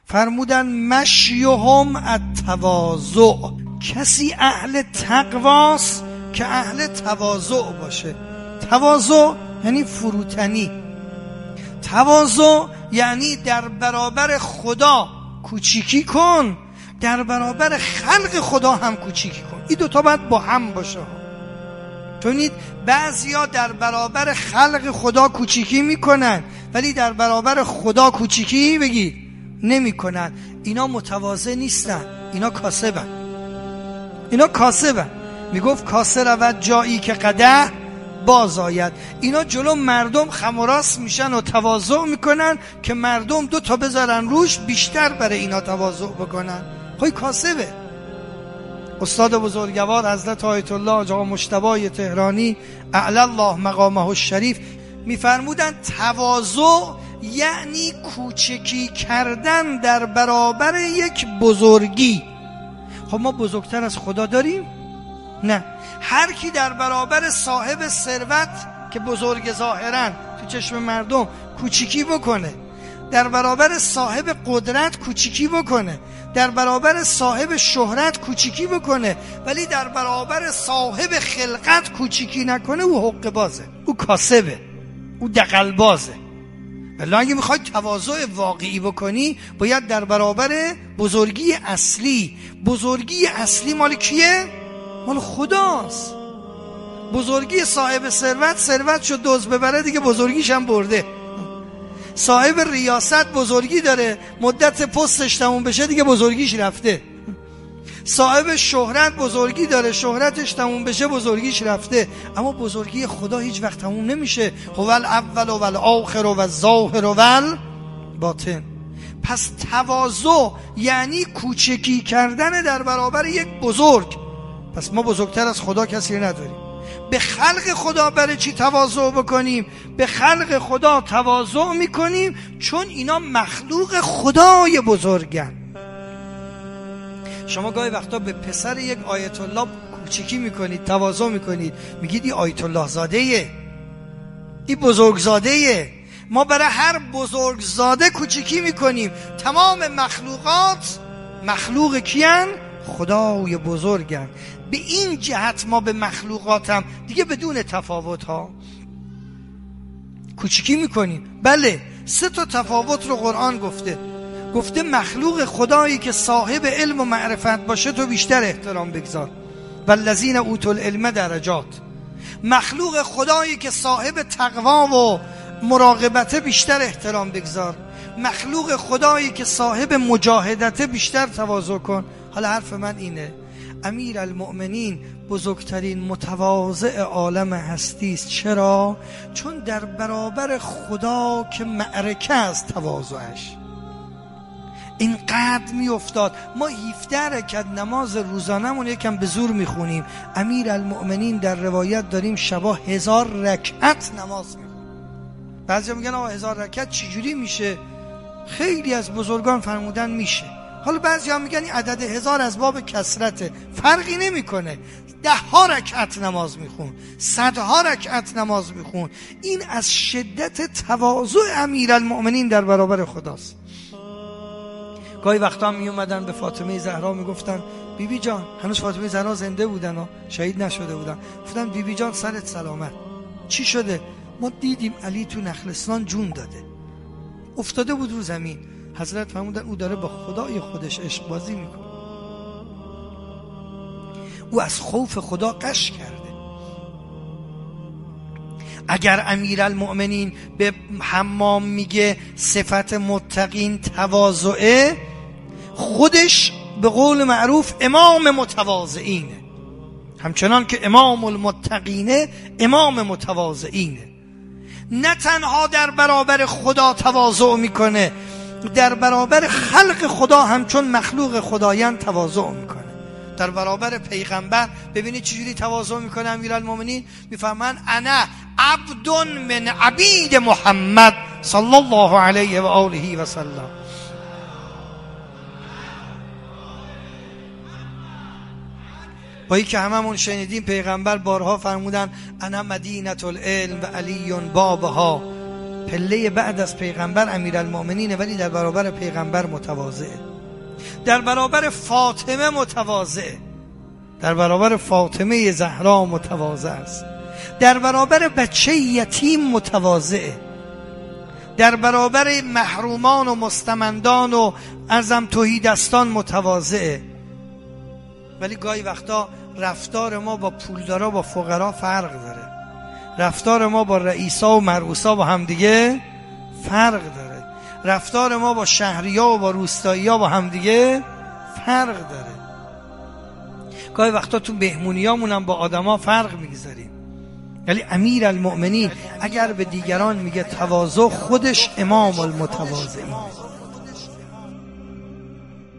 فرمودن مشیهم التواضع، کسی اهل تقواست که اهل تواضع باشه. تواضع یعنی فروتنی، تواضع یعنی در برابر خدا کوچیکی کن، در برابر خلق خدا هم کوچیکی کن. این دوتا باید با هم باشه. چونید بعضیا در برابر خلق خدا کوچیکی میکنن ولی در برابر خدا کوچیکی بگید نمیکنن. اینا متواضع نیستن، اینا کاسبن. اینا کاسبن. میگفت کاسه رود جایی که قدح باز آید. اینا جلو مردم خم و راست میشن و تواضع میکنن که مردم دو تا بذارن روش بیشتر برای اینا تواضع بکنن. خواهی کاسبه. استاد بزرگوار حضرت آیت الله آقا مجتبی تهرانی اعلی الله مقامه الشریف میفرمودن تواضع یعنی کوچکی کردن در برابر یک بزرگی. خب ما بزرگتر از خدا داریم؟ نه. هر کی در برابر صاحب ثروت که بزرگ ظاهرا تو چشم مردم کوچیکی بکنه، در برابر صاحب قدرت کوچیکی بکنه، در برابر صاحب شهرت کوچیکی بکنه، ولی در برابر صاحب خلقت کوچیکی نکنه، او حق بازه، او کاسبه، او دغل بازه. ولی اگه میخوای تواضع واقعی بکنی باید در برابر بزرگی اصلی. بزرگی اصلی مال کیه؟ مال خداست. بزرگی صاحب ثروت، ثروت شد دوز ببره دیگه بزرگیش هم برده. صاحب ریاست بزرگی داره، مدت پستش تموم بشه دیگه بزرگیش رفته. صاحب شهرت بزرگی داره، شهرتش تموم بشه بزرگیش رفته. اما بزرگی خدا هیچ وقت تموم نمیشه. هو الاول و الآخر و الظاهر و الباطن. پس تواضع یعنی کوچکی کردن در برابر یک بزرگ. پس ما بزرگتر از خدا کسی نداریم. به خلق خدا برای چی تواضع بکنیم؟ به خلق خدا تواضع میکنیم چون اینا مخلوق خدای بزرگن. شما گاهی وقتا به پسر یک آیت الله کوچیکی میکنید، تواضع میکنید، میگید این آیت الله زاده‌ایه، این بزرگ زاده‌ایه. ما برای هر بزرگ زاده کوچیکی میکنیم. تمام مخلوقات مخلوق کیان؟ خدای بزرگن. به این جهت ما به مخلوقاتم دیگه بدون تفاوت ها کوچیکی میکنیم. بله 3 تا تفاوت رو قرآن گفته مخلوق خدایی که صاحب علم و معرفت باشه تو بیشتر احترام بگذار. والذین اوتوا العلم درجات. مخلوق خدایی که صاحب تقوا و مراقبت بیشتر احترام بگذار. مخلوق خدایی که صاحب مجاهدت بیشتر تواضع کن. حالا حرف من اینه، امیر المؤمنین بزرگترین متواضع عالم هستی است. چرا؟ چون در برابر خدا که معرکه است تواضعش اینقدر می افتاد. ما 17 رکعت نماز روزانمون یکم به زور می خونیم. امیر المؤمنین در روایت داریم شبا 1000 رکعت نماز می خونیم. بعضی میگن آقا 1000 رکعت چجوری میشه؟ خیلی از بزرگان فرمودن میشه. حالا بعضی هم میگن این عدد 1000 از باب کثرته، فرقی نمیکنه. 10 رکعت نماز میخون، 100 رکعت نماز میخون. این از شدت تواضع امیرالمؤمنین در برابر خداست. گاهی وقتا می اومدن به فاطمه زهرا میگفتن بیبی جان، هنوز فاطمه زهرا زنده بودن و شهید نشده بودن، گفتن بیبی جان سرت سلامت. چی شده؟ ما دیدیم علی تو نخلستان جون داده، افتاده بود رو زمین. حضرت فرمودن او داره با خدای خودش عشق بازی میکنه، او از خوف خدا غش کرده. اگر امیرالمؤمنین به حمام میگه صفت متقین تواضعه، خودش به قول معروف امام متواضعینه، همچنان که امام المتقینه امام متواضعینه. نه تنها در برابر خدا تواضع میکنه، در برابر خلق خدا همچون مخلوق خدایان تواضع میکنه. در برابر پیغمبر ببینید چجوری تواضع میکنه امیرالمؤمنین. میفهمن انا عبد من عبید محمد صلی الله علیه و آله و سلم. با این که هممون شنیدیم پیغمبر بارها فرمودن انا مدینة العلم و علی بابها. پله بعد از پیغمبر امیرالمؤمنینه، ولی در برابر پیغمبر متواضعه. در برابر فاطمه متواضعه، در برابر فاطمه زهرا متواضع است، در برابر بچه یتیم متواضعه، در برابر محرومان و مستمندان و ارزم تهیدستان متواضعه. ولی گاهی وقتا رفتار ما با پولدارا با فقرا فرق داره، رفتار ما با رئیسا و مرؤوسا با همدیگه فرق داره، رفتار ما با شهریا و با روستایی‌ها با همدیگه فرق داره. گاهی وقتا تو بهمونیامون هم با آدما فرق میگذاریم. ولی امیرالمؤمنین اگر به دیگران میگه تواضع، خودش امام المتواضعین.